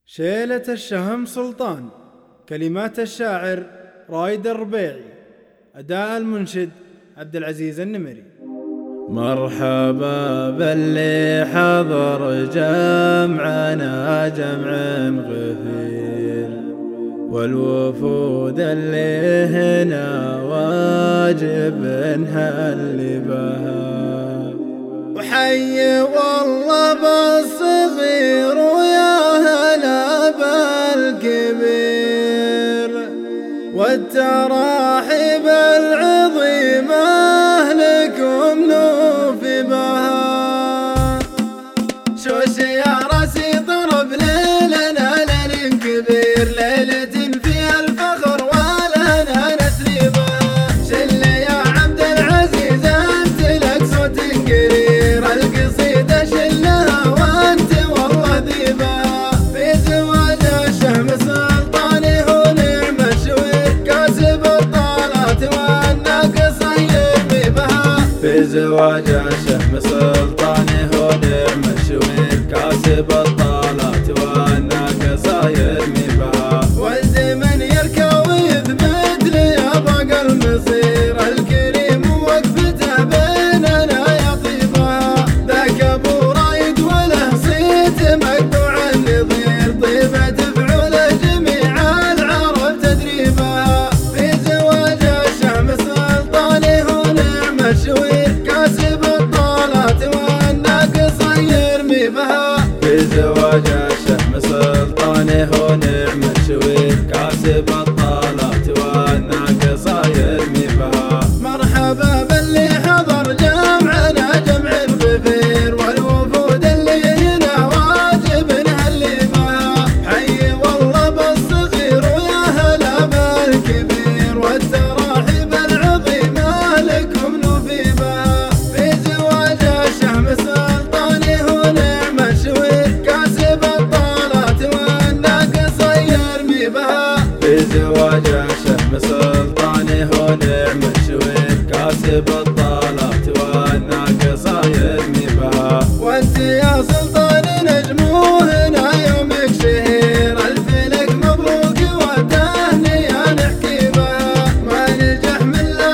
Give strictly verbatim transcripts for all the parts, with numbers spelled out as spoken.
شيلة الشهم سلطان، كلمات الشاعر رايد الربيعي، أداء المنشد عبد العزيز النمري. مرحبا باللي حضر جمعنا جمع غفير، والوفود اللي هنا واجب نهل بها، وحي والله بالصغير ويا هلا بالكبير، والتراحيب العظيمة لكم نوفي بها. شوش يا راسي ضرب ليلنا ليل كبير، ليلة فيها الفخر ولنا نسري بها. شل يا عبد العزيز انت لك صوت قرير، القصيدة شلها وانت والله ذيبها. في زواج الشهم سلطاني هو نعم الشوير، كاسب الطالات والناقص يرمي بها. في زواج الشهم سلطاني هو نعم الشوير، كاسب الطالات والناقص يرمي بها. والزمن يركب ويثبت لي ابق المصير، الكريم وقفته بيننا يطيبها. ذاك ابو رايد وله صيت مقطوع النظير، طيبة تفعل جميع العرب تدريبها. في زواج الشهم سلطاني هو نعم الشوير، كاسب الطالات والناقص يرمي بها. في زواج الشهم سلطاني هو نعم الشوير، كاسب الطالات والناقص يرمي بها. مرحبا باللي حضر جمعنا جمع الغفير، والوفود اللي هنا واجب نهلي بها. حي والله بالصغير ويا هلا بالكبير، والتراحيب العظيمة لكم نوفي بها. في زواج الشهم سلطاني هو نعم الشوير، كاسب الطالات والناقص يرمي بها. في زواج الشهم سلطاني هو نعم الشوير، كاسب الطالات والناقص يرمي بها. وانت يا سلطان نجمو هنا يومك شهير، الف لك مبروك والتهنئة نحكي بها. ما نجح من لا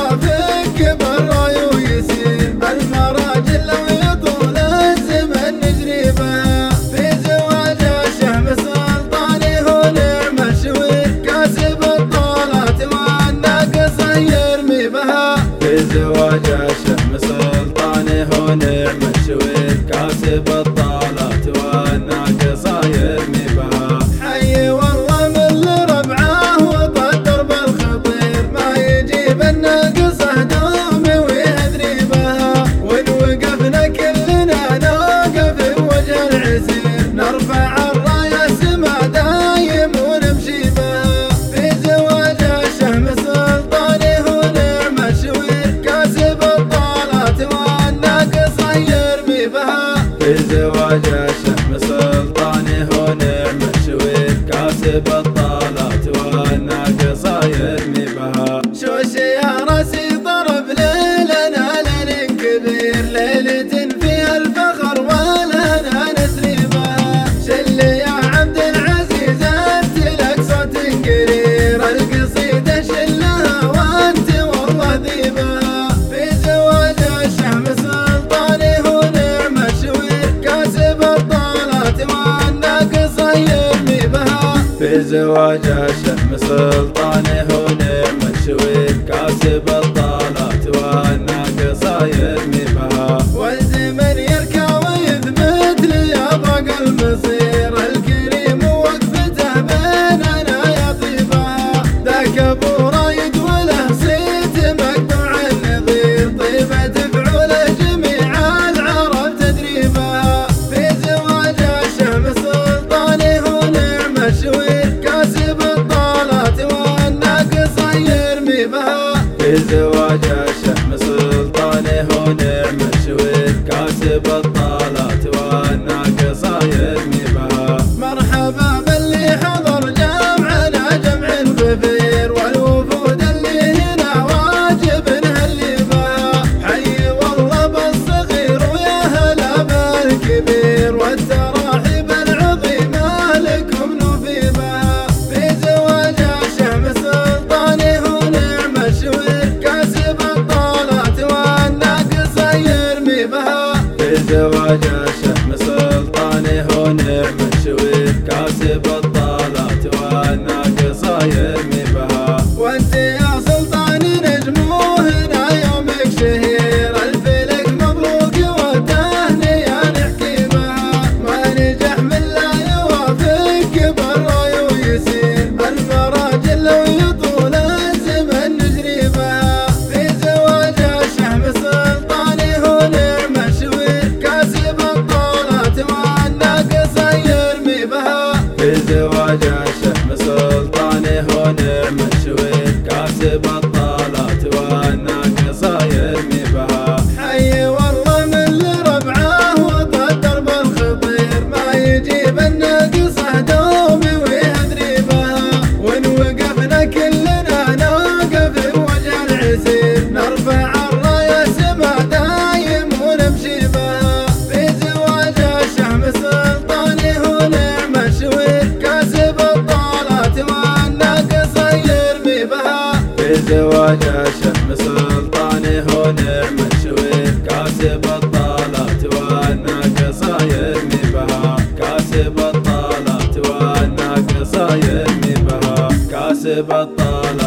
يوافق بالراي ويسير، المراجل لو يطول الزمن نجري بها. في زواج الشهم سلطاني هو نعم الشوير، كاسب الطالات والناقص يرمي بها. في زواج الشهم سلطاني هو نعم الشوير، كاسب الطالات والناقص يرمي بها. حي والله من ربعه وقدر بالخطير، ما يجيب الناقصه دومي ويهدري بها. وان وقفنا كلنا نوقف بوجه العسير، نرفع الرايه سما دايم ونمشي بها. في زواج الشهم سلطاني هو نعم الشوير، كاسب الطالات والناقص يرمي بها. في زواج الشهم سلطاني هو نعم الشوير، كاسب الطالات والناقص يرمي بها. شوش يا راسي ضرب ليلنا ليل كبير، ليلة فيها الفخر ولنا نسري بها. شل يا عبد العزيز انت لك صوت قرير، القصيدة شلها وانت والله ذيبها. في زواج الشهم سلطاني هو نعم الشوير، كاسب الطالات والناقص يرمي بها. في زواج الشهم سلطاني هو نعم الشوير، كاسب الطالات والناقص يرمي بها. والزمن يركب ويثبت لي ابق المصير، الكريم وقفته بيننا يطيبها. ذاك ابو رايد وله صيت مقطوع النظير، طيبة تفعل جميع العرب تدريبها. في زواج الشهم سلطاني هو نعم الشوير، كاسب الطالات مشوي كاسب الطالات والناقصة يرمي بها. وانت يا سلطان نجمه هنا يومك شهير، الفلك مبروك والتهنئة نحكي بها. ما نجح من لا يوافق بالرأي ويسير، المراجل لو يطول الزمن نجري بها. في زواج الشهم سلطاني هنا مشوي كاسب الطالات والناقصة يرمي بها. في زواج الشهم سلطاني هنا مشوي كاسب الطالات والناقصة يرمي بها. حي والله من لربعه وطد درب الخطير، ما يجيب الناقصة دومي ويهدري بها. وان وقفنا كلنا نوقف بوجه العسير، نرفع الراية سما دايم ونمشي بها. في زواج الشهم سلطاني هنا مشوي كاسب الطالات والناقصة يرمي بها. في زواج الشهم سلطاني هنا مشوي كاسب الطالات والناقصة يرمي بها. كاسب الطالات والناقصة يرمي بها. كاسب الطالات